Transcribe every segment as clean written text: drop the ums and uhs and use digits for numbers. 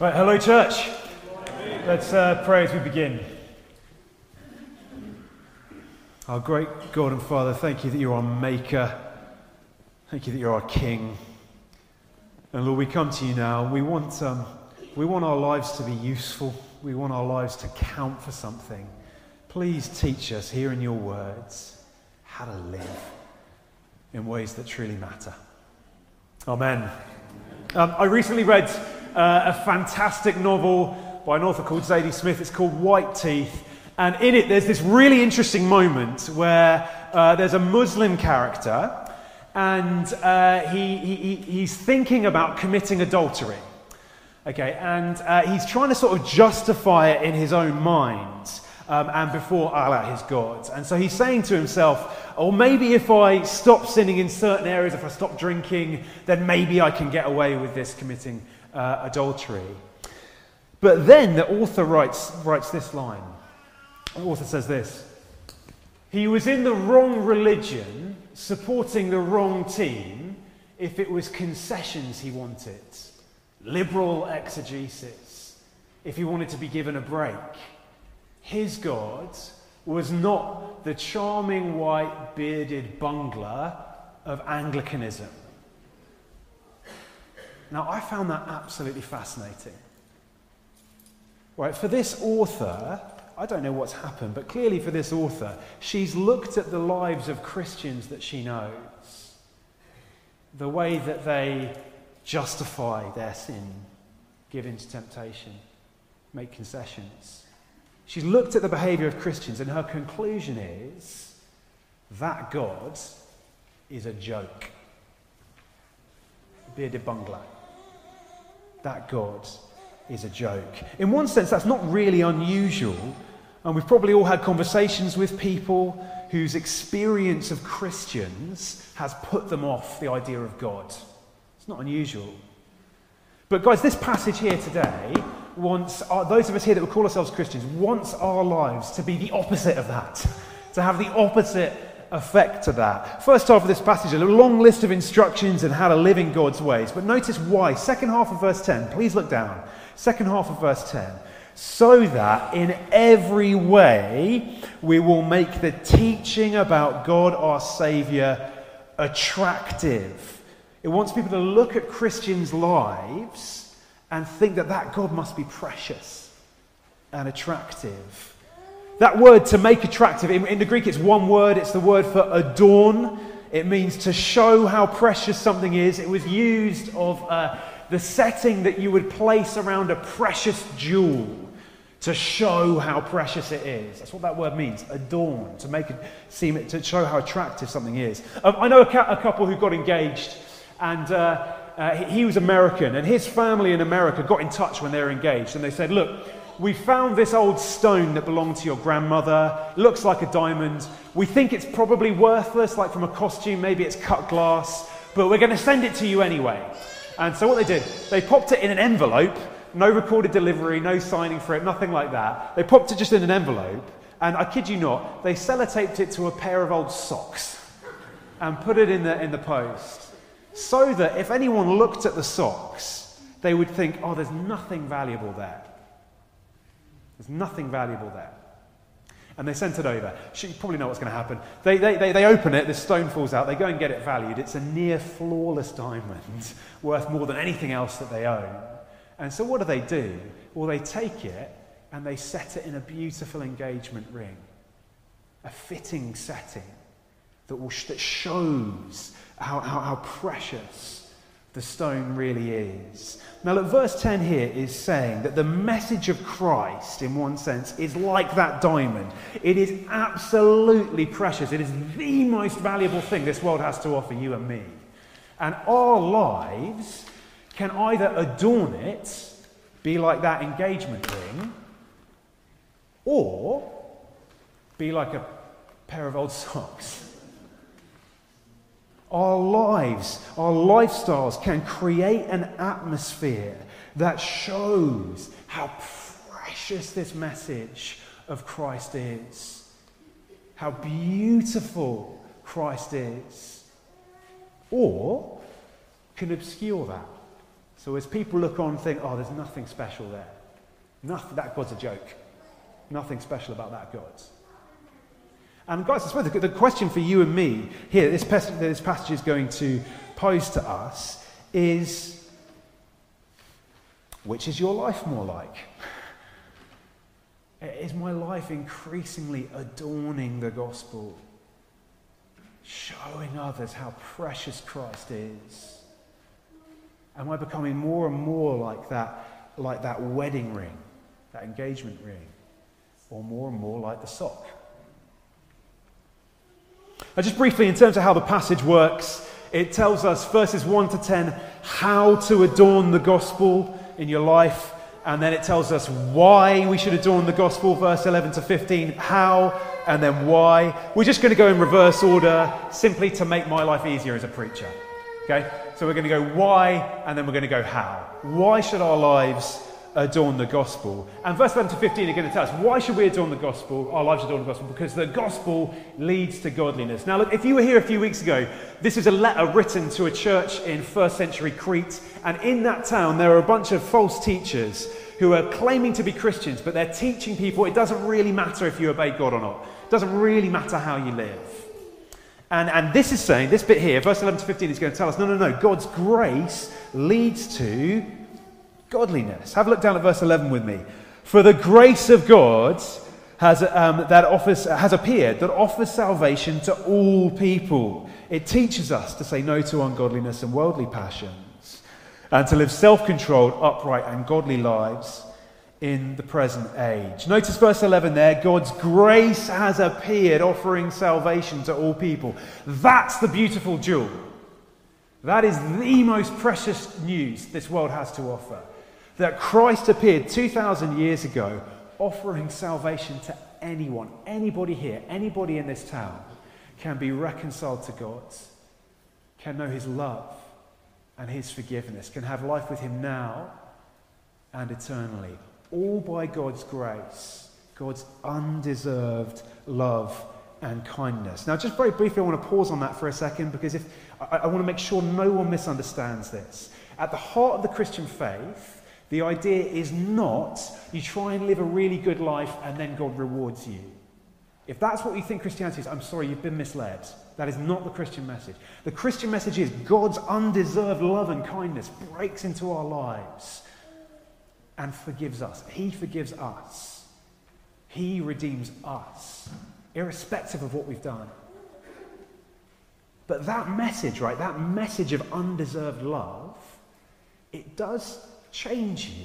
Right, hello church. Let's pray as we begin. Our great God and Father, thank you that you're our maker. Thank you that you're our King. And Lord, we come to you now. We want our lives to be useful. We want our lives to count for something. Please teach us here in your words how to live in ways that truly matter. Amen. I recently read a fantastic novel by an author called Zadie Smith. It's called White Teeth. And in it, there's this really interesting moment where there's a Muslim character and he's thinking about committing adultery. Okay, and he's trying to sort of justify it in his own mind and before Allah, his God. And so he's saying to himself, or maybe if I stop sinning in certain areas, if I stop drinking, then maybe I can get away with this committing adultery. But then the author writes this line. The author says this: he was in the wrong religion, supporting the wrong team, if it was concessions he wanted, liberal exegesis, if he wanted to be given a break. His God was not the charming white bearded bungler of Anglicanism. Now, I found that absolutely fascinating. Right, for this author, I don't know what's happened, but clearly for this author, she's looked at the lives of Christians that she knows, the way that they justify their sin, give in to temptation, make concessions. She's looked at the behaviour of Christians, and her conclusion is that God is a joke. Bearded bungler. That God is a joke. In one sense, that's not really unusual, and we've probably all had conversations with people whose experience of Christians has put them off the idea of God. It's not unusual. But guys, this passage here today wants, those of us here that would call ourselves Christians, wants our lives to be the opposite of that, to have the opposite effect to that. First half of this passage, a long list of instructions on how to live in God's ways. But notice why. Second half of verse 10. Please look down. Second half of verse 10. So that in every way we will make the teaching about God our Saviour attractive. It wants people to look at Christians' lives and think that God must be precious and attractive. That word, to make attractive, in the Greek it's one word. It's the word for adorn. It means to show how precious something is. It was used of the setting that you would place around a precious jewel to show how precious it is. That's what that word means, adorn, to make it seem, to show how attractive something is. I know a couple who got engaged, and he was American, and his family in America got in touch when they were engaged, and they said, look, we found this old stone that belonged to your grandmother. It looks like a diamond. We think it's probably worthless, like from a costume, maybe it's cut glass, but we're going to send it to you anyway. And so what they did, they popped it in an envelope, no recorded delivery, no signing for it, nothing like that. They popped it just in an envelope, and I kid you not, they sellotaped it to a pair of old socks and put it in the post, so that if anyone looked at the socks, they would think, oh, there's nothing valuable there. There's nothing valuable there. And they sent it over. You probably know what's going to happen. They open it, the stone falls out, they go and get it valued. It's a near flawless diamond, worth more than anything else that they own. And so what do? Well, they take it and they set it in a beautiful engagement ring. A fitting setting that shows how precious the stone really is. Now look, verse 10 here is saying that the message of Christ, in one sense, is like that diamond. It is absolutely precious. It is the most valuable thing this world has to offer you and me. And our lives can either adorn it, be like that engagement ring, or be like a pair of old socks. Our lives, our lifestyles can create an atmosphere that shows how precious this message of Christ is, how beautiful Christ is, or can obscure that, So as people look on and think, oh, there's nothing special there. Nothing, that God's a joke. Nothing special about that God. And guys, I suppose the question for you and me here, this passage is going to pose to us is, which is your life more like? Is my life increasingly adorning the gospel? Showing others how precious Christ is? Am I becoming more and more like that wedding ring, that engagement ring? Or more and more like the sock? Now, just briefly, in terms of how the passage works, it tells us, verses 1 to 10, how to adorn the gospel in your life. And then it tells us why we should adorn the gospel, verse 11 to 15, how, and then why. We're just going to go in reverse order, simply to make my life easier as a preacher. Okay? So we're going to go why, and then we're going to go how. Why should our lives adorn the gospel? And verse 11 to 15 are going to tell us, why should we adorn the gospel? Our lives adorn the gospel because the gospel leads to godliness. Now look, if you were here a few weeks ago, this is a letter written to a church in first century Crete, and in that town there are a bunch of false teachers who are claiming to be Christians, but they're teaching people it doesn't really matter if you obey God or not. It doesn't really matter how you live. And this is saying, this bit here, verse 11 to 15 is going to tell us, no, God's grace leads to godliness. Have a look down at verse 11 with me. For the grace of God has appeared that offers salvation to all people. It teaches us to say no to ungodliness and worldly passions, and to live self-controlled, upright, and godly lives in the present age. Notice verse 11 there. God's grace has appeared, offering salvation to all people. That's the beautiful jewel. That is the most precious news this world has to offer. That Christ appeared 2,000 years ago, offering salvation to anyone, anybody here, anybody in this town, can be reconciled to God, can know his love and his forgiveness, can have life with him now and eternally. All by God's grace, God's undeserved love and kindness. Now, just very briefly, I want to pause on that for a second, because I want to make sure no one misunderstands this. At the heart of the Christian faith, the idea is not you try and live a really good life and then God rewards you. If that's what you think Christianity is, I'm sorry, you've been misled. That is not the Christian message. The Christian message is God's undeserved love and kindness breaks into our lives and forgives us. He forgives us. He redeems us, irrespective of what we've done. But that message, right, that message of undeserved love, it does change you.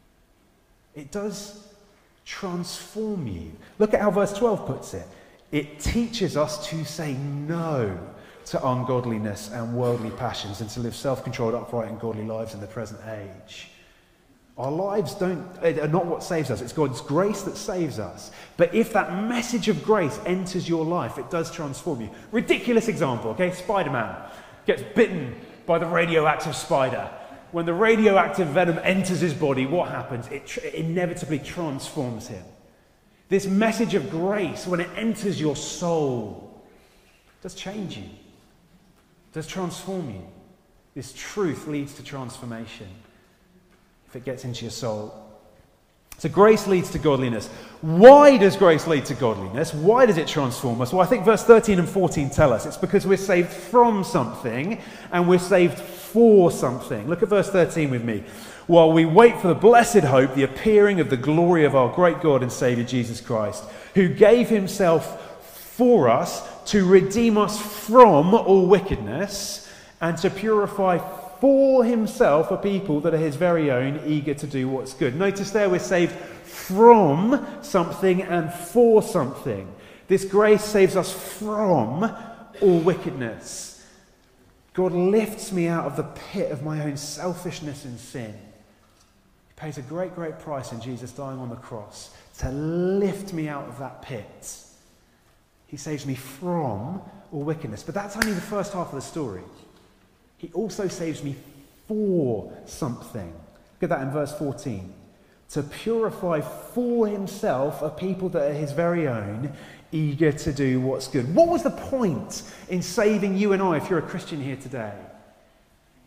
It does transform you. Look at how verse 12 puts it. It teaches us to say no to ungodliness and worldly passions and to live self-controlled, upright, and godly lives in the present age. Our lives are not what saves us. It's God's grace that saves us. But if that message of grace enters your life, it does transform you. Ridiculous example, okay? Spider-Man gets bitten by the radioactive spider. When the radioactive venom enters his body, what happens? It inevitably transforms him. This message of grace, when it enters your soul, does change you, does transform you. This truth leads to transformation if it gets into your soul. So grace leads to godliness. Why does grace lead to godliness? Why does it transform us? Well, I think verse 13 and 14 tell us. It's because we're saved from something and we're saved for something. Look at verse 13 with me. While we wait for the blessed hope, the appearing of the glory of our great God and Saviour Jesus Christ, who gave himself for us to redeem us from all wickedness and to purify for himself a people that are his very own, eager to do what's good. Notice there we're saved from something and for something. This grace saves us from all wickedness. God lifts me out of the pit of my own selfishness and sin. He pays a great, great price in Jesus dying on the cross to lift me out of that pit. He saves me from all wickedness. But that's only the first half of the story. He also saves me for something. Look at that in verse 14. To purify for himself a people that are his very own, eager to do what's good. What was the point in saving you and I if you're a Christian here today?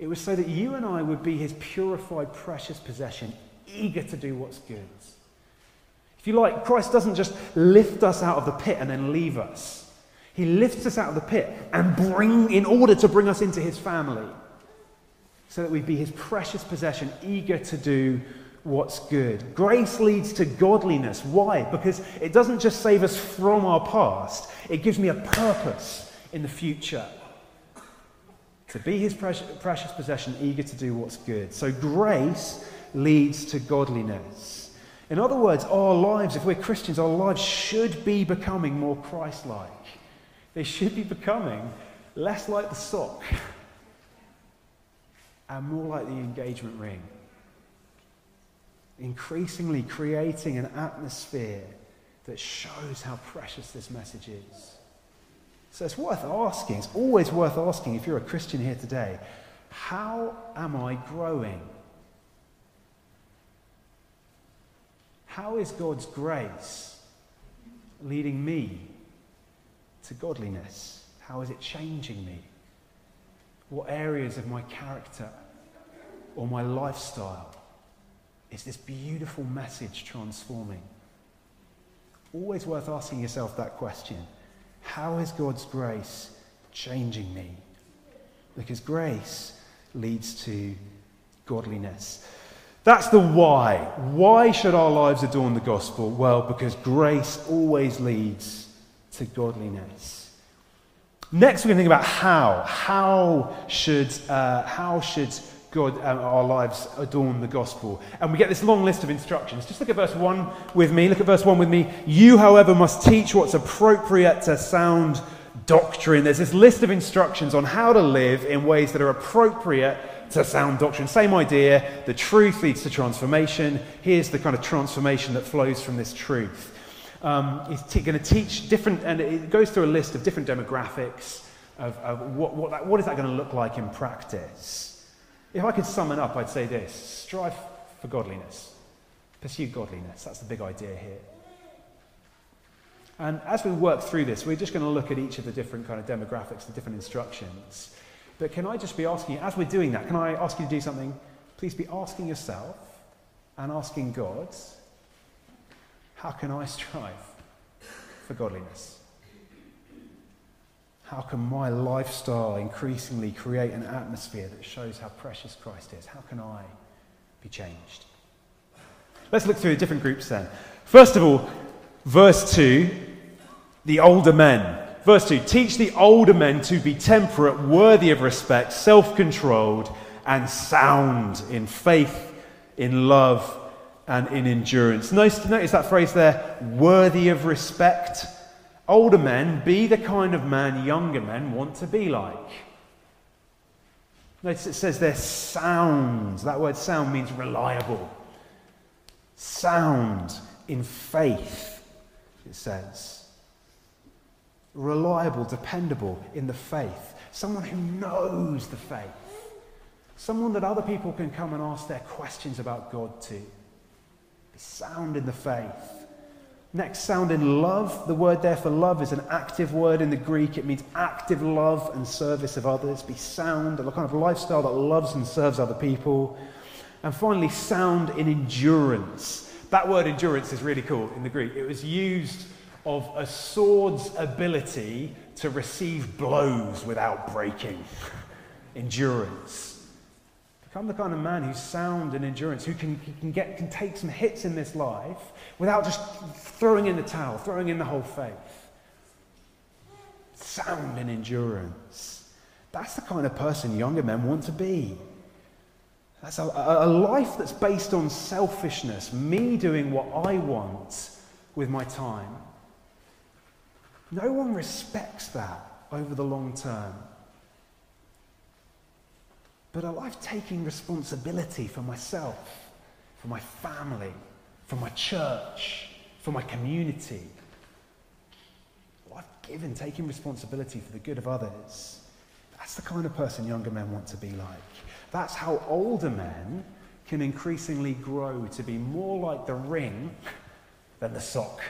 It was so that you and I would be his purified, precious possession, eager to do what's good. If you like, Christ doesn't just lift us out of the pit and then leave us. He lifts us out of the pit in order to bring us into his family, so that we'd be his precious possession, eager to do what's good. Grace leads to godliness. Why? Because it doesn't just save us from our past, it gives me a purpose in the future. To be his precious possession, eager to do what's good. So grace leads to godliness. In other words, our lives, if we're Christians, our lives should be becoming more Christ-like. They should be becoming less like the sock and more like the engagement ring. Increasingly creating an atmosphere that shows how precious this message is. So it's worth asking, it's always worth asking if you're a Christian here today, how am I growing? How is God's grace leading me to godliness? How is it changing me? What areas of my character or my lifestyle is this beautiful message transforming? Always worth asking yourself that question. How is God's grace changing me? Because grace leads to godliness. That's the why. Why should our lives adorn the gospel? Well, because grace always leads to godliness. Next, we're going to think about how. How should God, our lives adorn the gospel? And we get this long list of instructions. Just look at verse 1 with me. Look at verse 1 with me. You, however, must teach what's appropriate to sound doctrine. There's this list of instructions on how to live in ways that are appropriate to sound doctrine. Same idea. The truth leads to transformation. Here's the kind of transformation that flows from this truth. He's going to teach different, and it goes through a list of different demographics of what is that going to look like in practice. If I could sum it up, I'd say this: strive for godliness, pursue godliness. That's the big idea here. And as we work through this, we're just going to look at each of the different kind of demographics, the different instructions. But can I just be asking you, as we're doing that, can I ask you to do something? Please be asking yourself and asking God, how can I strive for godliness? How can my lifestyle increasingly create an atmosphere that shows how precious Christ is? How can I be changed? Let's look through the different groups then. First of all, verse 2, the older men. Verse 2, teach the older men to be temperate, worthy of respect, self-controlled, and sound in faith, in love, and in endurance. Notice that phrase there, worthy of respect. Older men, be the kind of man younger men want to be like. Notice it says they're sound. That word sound means reliable. Sound in faith, it says. Reliable, dependable in the faith. Someone who knows the faith. Someone that other people can come and ask their questions about God to. Be sound in the faith. Next, sound in love. The word there for love is an active word in the Greek. It means active love and service of others. Be sound, a kind of lifestyle that loves and serves other people. And finally, sound in endurance. That word endurance is really cool in the Greek. It was used of a sword's ability to receive blows without breaking. Endurance. Become the kind of man who's sound in endurance, who can take some hits in this life without just throwing in the towel, throwing in the whole faith. Sound in endurance. That's the kind of person younger men want to be. That's a life that's based on selfishness, me doing what I want with my time. No one respects that over the long term. But a life taking responsibility for myself, for my family, for my church, for my community. A life given, taking responsibility for the good of others. That's the kind of person younger men want to be like. That's how older men can increasingly grow to be more like the ring than the sock.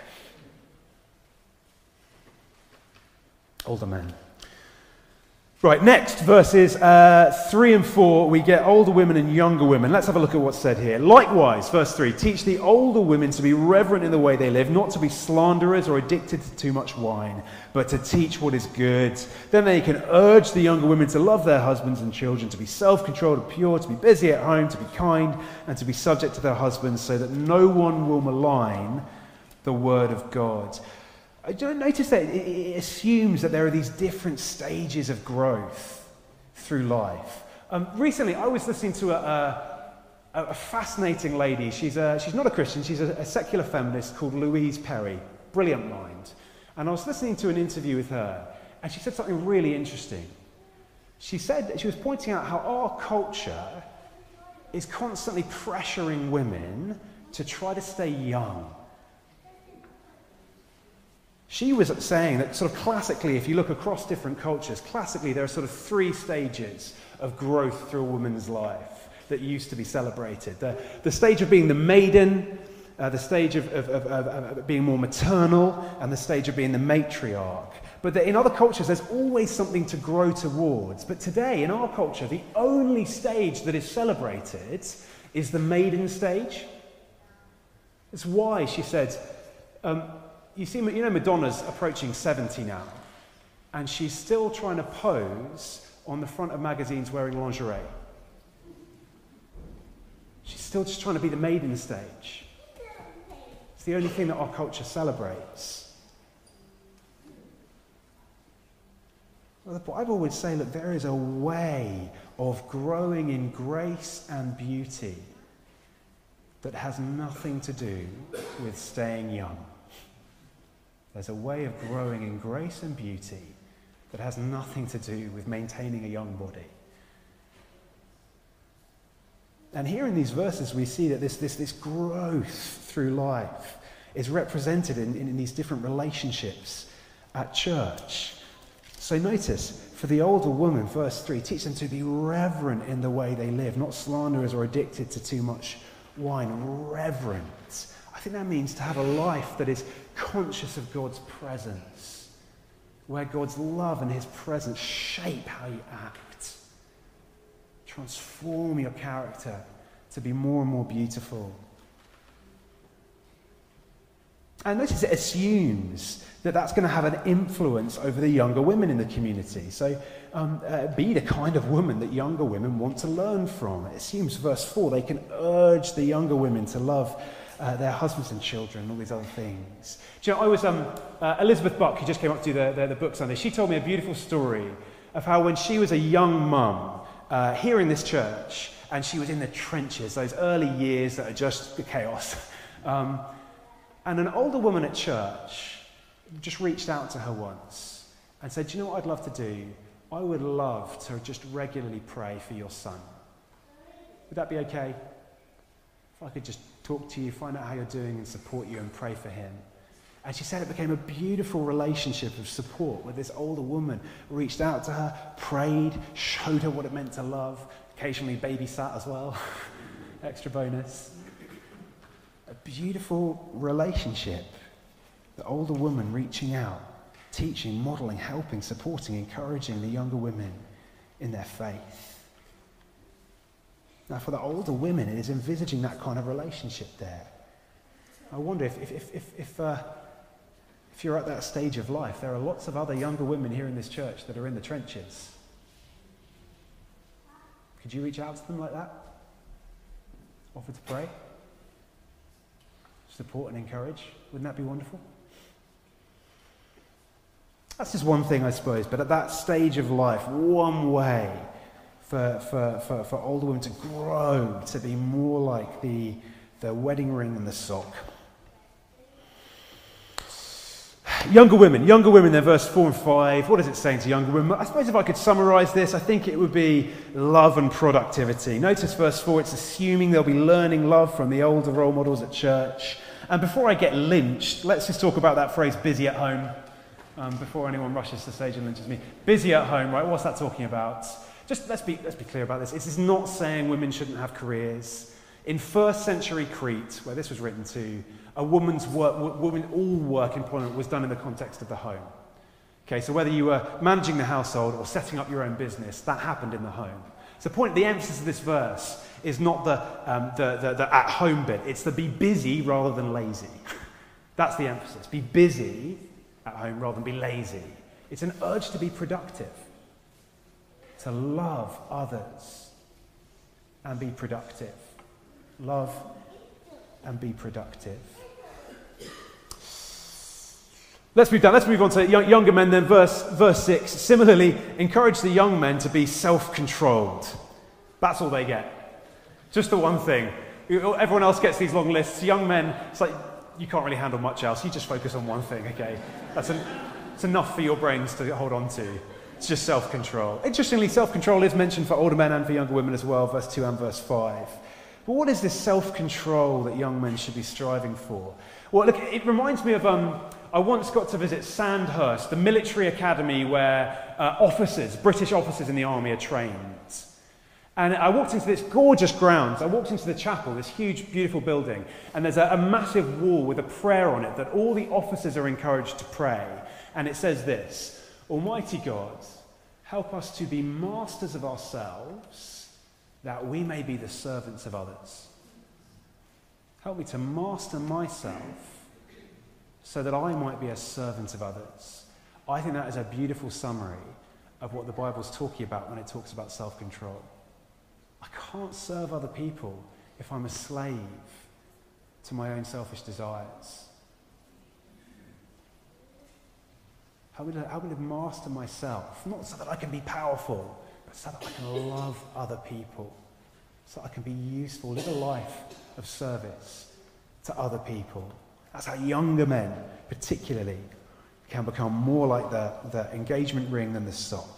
Right, next, verses 3 and 4, we get older women and younger women. Let's have a look at what's said here. Likewise, verse 3, teach the older women to be reverent in the way they live, not to be slanderers or addicted to too much wine, but to teach what is good. Then they can urge the younger women to love their husbands and children, to be self-controlled and pure, to be busy at home, to be kind, and to be subject to their husbands, so that no one will malign the word of God. I don't notice that it assumes that there are these different stages of growth through life. Recently, I was listening to a fascinating lady. She's not a Christian. She's a secular feminist called Louise Perry. Brilliant mind. And I was listening to an interview with her, and she said something really interesting. She said that she was pointing out how our culture is constantly pressuring women to try to stay young. She was saying that sort of classically, if you look across different cultures, classically there are sort of 3 stages of growth through a woman's life that used to be celebrated. The stage of being the maiden, the stage of being more maternal, and the stage of being the matriarch. But in other cultures, there's always something to grow towards. But today, in our culture, the only stage that is celebrated is the maiden stage. It's why, she said, Madonna's approaching 70 now, and she's still trying to pose on the front of magazines wearing lingerie. She's still just trying to be the maiden stage. It's the only thing that our culture celebrates. Well, the Bible would say, look, there is a way of growing in grace and beauty that has nothing to do with staying young. There's a way of growing in grace and beauty that has nothing to do with maintaining a young body. And here in these verses, we see that this growth through life is represented in these different relationships at church. So notice, for the older woman, verse 3, teach them to be reverent in the way they live, not slanderers or addicted to too much wine. Reverent. I think that means to have a life that is conscious of God's presence, where God's love and his presence shape how you act, transform your character to be more and more beautiful. And notice it assumes that that's going to have an influence over the younger women in the community. So be the kind of woman that younger women want to learn from. It assumes, verse 4, they can urge the younger women to love their husbands and children and all these other things. Do you know, I was Elizabeth Buck, who just came up to do the book Sunday. She told me a beautiful story of how when she was a young mum here in this church, and she was in the trenches, those early years that are just the chaos, and an older woman at church just reached out to her once and said, do you know what I'd love to do? I would love to just regularly pray for your son. Would that be okay? If I could just talk to you, find out how you're doing and support you and pray for him. And she said it became a beautiful relationship of support where this older woman reached out to her, prayed, showed her what it meant to love, occasionally babysat as well, extra bonus. A beautiful relationship. The older woman reaching out, teaching, modeling, helping, supporting, encouraging the younger women in their faith. Now, for the older women, it is envisaging that kind of relationship there. I wonder if you're at that stage of life, there are lots of other younger women here in this church that are in the trenches. Could you reach out to them like that? Offer to pray? Support and encourage? Wouldn't that be wonderful? That's just one thing, I suppose, but at that stage of life, one way for older women to grow, to be more like the wedding ring and the sock. Younger women, then verse 4 and 5. What is it saying to younger women? I suppose if I could summarize this, I think it would be love and productivity. Notice verse 4, it's assuming they'll be learning love from the older role models at church. And before I get lynched, let's just talk about that phrase, busy at home, before anyone rushes to stage and lynches me. Busy at home, right? What's that talking about? Just let's be clear about this. This is not saying women shouldn't have careers. In first century Crete, where this was written to, all work employment was done in the context of the home. Okay, so whether you were managing the household or setting up your own business, that happened in the home. So the emphasis of this verse is not the at-home bit. It's the be busy rather than lazy. That's the emphasis. Be busy at home rather than be lazy. It's an urge to be productive, to love others and be productive. Love and be productive. Let's move on to younger men then. Verse 6. Similarly, encourage the young men to be self-controlled. That's all they get. Just the one thing. Everyone else gets these long lists. Young men, it's like, you can't really handle much else. You just focus on one thing, okay? It's enough for your brains to hold on to. It's just self-control. Interestingly, self-control is mentioned for older men and for younger women as well, verse 2 and verse 5. But what is this self-control that young men should be striving for? Well, look, it reminds me of... I once got to visit Sandhurst, the military academy where British officers in the army are trained. And I walked into this gorgeous grounds. I walked into the chapel, this huge, beautiful building, and there's a massive wall with a prayer on it that all the officers are encouraged to pray. And it says this: Almighty God, help us to be masters of ourselves, that we may be the servants of others. Help me to master myself, so that I might be a servant of others. I think that is a beautiful summary of what the Bible's talking about when it talks about self-control. I can't serve other people if I'm a slave to my own selfish desires. How will I master myself? Not so that I can be powerful, but so that I can love other people, so that I can be useful, live a life of service to other people. That's how younger men, particularly, can become more like the engagement ring than the sock.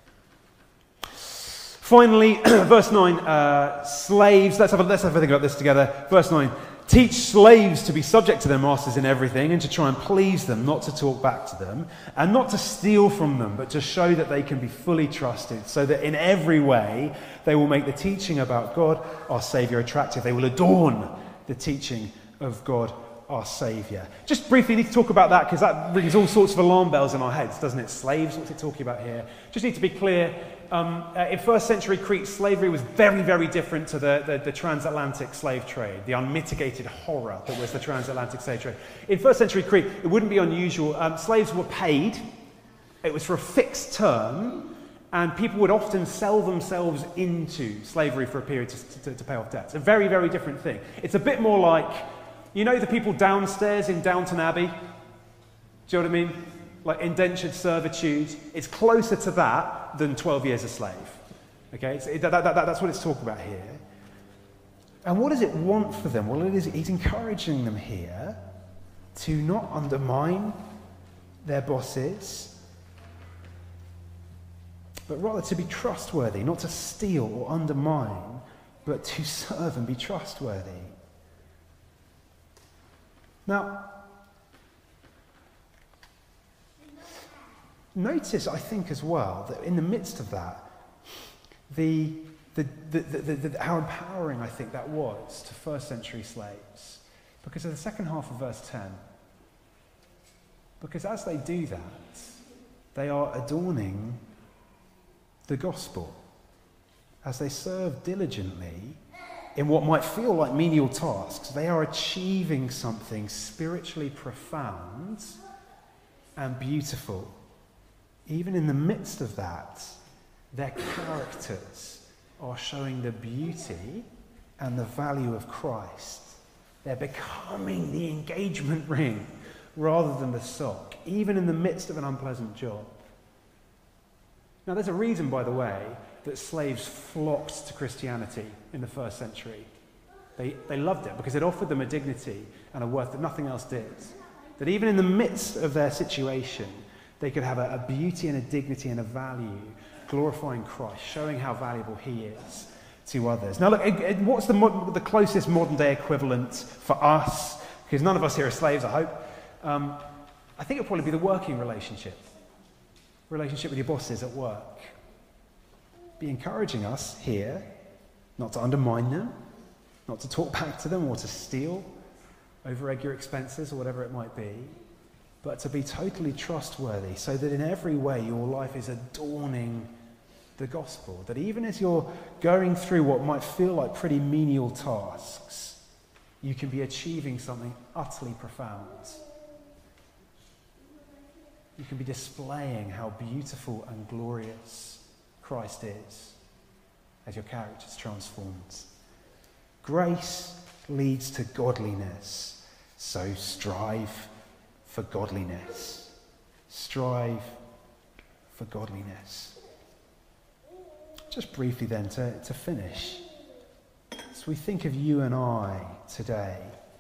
Finally, verse 9, slaves. Let's have a think about this together. Verse 9, teach slaves to be subject to their masters in everything and to try and please them, not to talk back to them, and not to steal from them, but to show that they can be fully trusted, so that in every way they will make the teaching about God, our Saviour, attractive. They will adorn the teaching of God, our Saviour. Just briefly need to talk about that because that rings all sorts of alarm bells in our heads, doesn't it? Slaves, what's it talking about here? Just need to be clear, in first century Crete, slavery was very, very different to the transatlantic slave trade, the unmitigated horror that was the transatlantic slave trade. In first century Crete, it wouldn't be unusual. Slaves were paid. It was for a fixed term, and people would often sell themselves into slavery for a period to pay off debts. A very, very different thing. It's a bit more like, you know, the people downstairs in Downton Abbey? Do you know what I mean? Like indentured servitude. It's closer to that than 12 years a slave. Okay? So that's what it's talking about here. And what does it want for them? Well, he's encouraging them here to not undermine their bosses, but rather to be trustworthy, not to steal or undermine, but to serve and be trustworthy. Now, notice, I think, as well, that in the midst of that, how empowering I think that was to first century slaves. Because of the second half of verse 10. Because as they do that, they are adorning the gospel. As they serve diligently in what might feel like menial tasks, they are achieving something spiritually profound and beautiful. Even in the midst of that, their characters are showing the beauty and the value of Christ. They're becoming the engagement ring rather than the sock, even in the midst of an unpleasant job. Now, there's a reason, by the way, that slaves flocked to Christianity in the first century. They loved it because it offered them a dignity and a worth that nothing else did. That even in the midst of their situation, they could have a beauty and a dignity and a value, glorifying Christ, showing how valuable he is to others. Now look, what's the closest modern day equivalent for us? Because none of us here are slaves, I hope. I think it'll probably be the working relationship with your bosses at work. Be encouraging us here not to undermine them, not to talk back to them or to steal, over-egg your expenses or whatever it might be, but to be totally trustworthy, so that in every way your life is adorning the gospel. That even as you're going through what might feel like pretty menial tasks, you can be achieving something utterly profound. You can be displaying how beautiful and glorious Christ is as your character is transformed. Grace leads to godliness, so strive for godliness. Strive for godliness. Just briefly then, to finish, as we think of you and I today,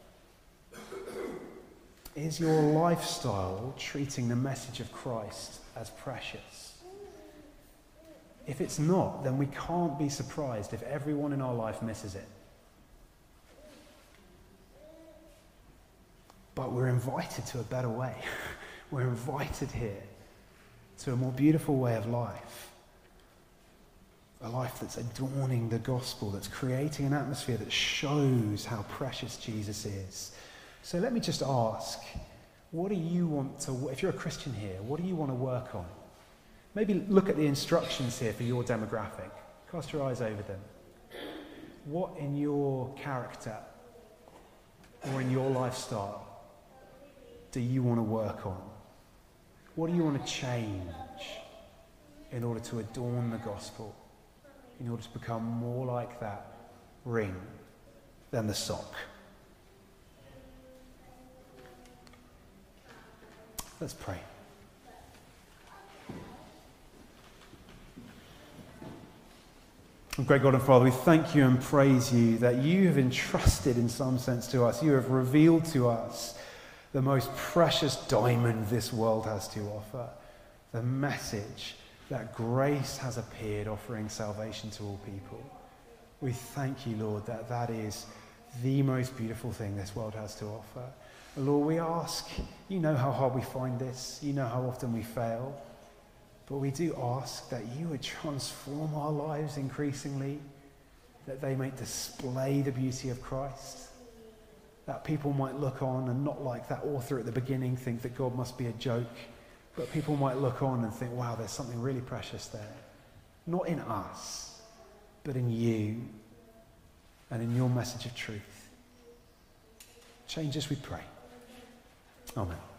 is your lifestyle treating the message of Christ as precious? If it's not, then we can't be surprised if everyone in our life misses it. But we're invited to a better way. We're invited here to a more beautiful way of life. A life that's adorning the gospel, that's creating an atmosphere that shows how precious Jesus is. So let me just ask, what do you want to, if you're a Christian here, what do you want to work on? Maybe look at the instructions here for your demographic. Cast your eyes over them. What in your character or in your lifestyle do you want to work on? What do you want to change in order to adorn the gospel? In order to become more like that ring than the sock? Let's pray. Great God and Father, we thank you and praise you that you have entrusted in some sense to us. You have revealed to us the most precious diamond this world has to offer. The message that grace has appeared, offering salvation to all people. We thank you, Lord, that that is the most beautiful thing this world has to offer. Lord, we ask, you know how hard we find this, you know how often we fail, but we do ask that you would transform our lives increasingly, that they might display the beauty of Christ, that people might look on and not like that author at the beginning think that God must be a joke, but people might look on and think, wow, there's something really precious there. Not in us, but in you and in your message of truth. Change us, we pray. Amen.